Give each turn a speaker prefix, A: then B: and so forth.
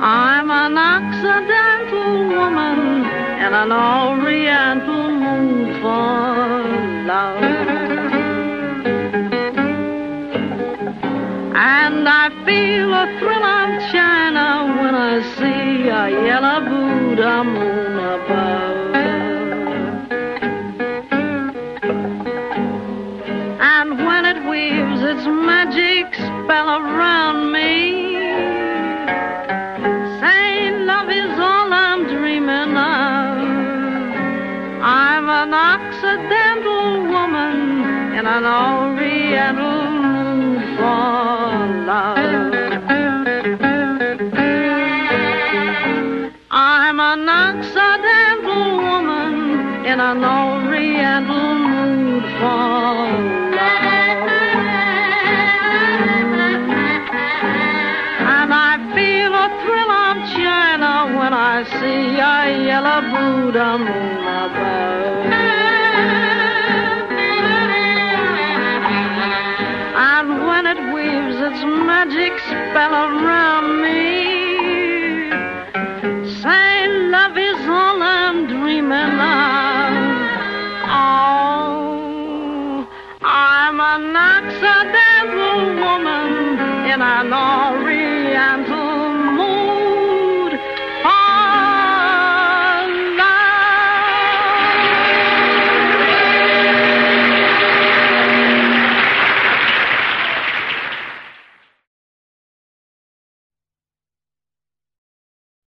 A: I'm an accidental woman in an oriental mood for love. And I feel a thrill of China when I see a yellow Buddha moon above. And when it weaves its magic spell around me, saying love is all I'm dreaming of, I'm an accidental woman in an oriental mood for love. I'm an accidental woman in an oriental mood for love. And I feel a thrill of China when I see a yellow Buddha moon above. And when it weaves its magic spell around me,